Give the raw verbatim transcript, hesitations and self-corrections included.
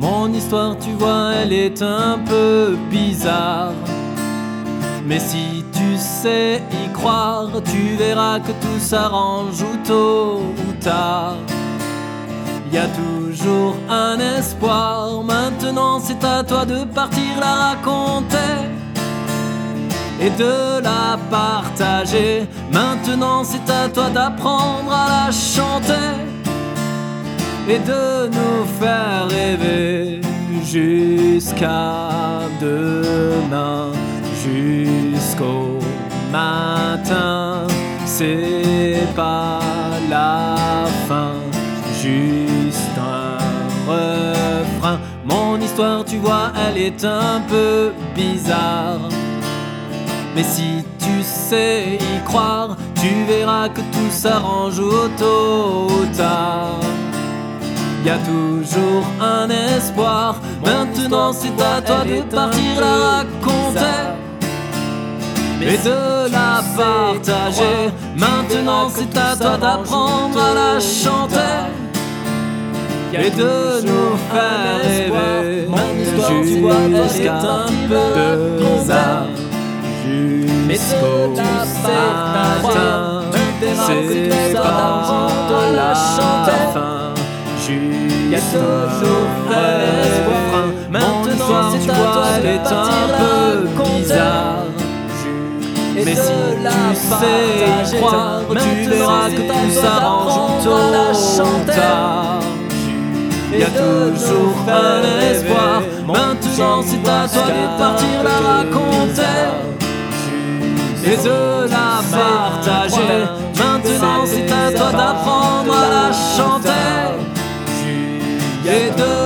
Mon histoire, tu vois, elle est un peu bizarre. Mais si tu sais y croire, tu verras que tout s'arrange ou tôt ou tard. Y a toujours un espoir. Maintenant c'est à toi de partir la raconter et de la partager. Maintenant c'est à toi d'apprendre à la chanter et de nous faire rêver jusqu'à demain, jusqu'au matin. C'est pas la fin, juste un refrain. Mon histoire, tu vois, elle est un peu bizarre. Mais si tu sais y croire, tu verras que tout s'arrange au tôt ou tard. Y a toujours un espoir. Maintenant c'est à toi de partir la raconter et de la partager. Maintenant c'est à toi d'apprendre à la chanter et de nous faire rêver jusqu'à demain, jusqu'au matin. C'est pas la fin, juste un refrain. Maintenant c'est à toi, elle est un peu bizarre. Mais si tu sais y croire, tu verras que tout s'arrange tôt ou tard. Y a toujours un espoir. Maintenant c'est à toi de partir la raconter et de la partager. Maintenant c'est à toi d'apprendre à la chanter et de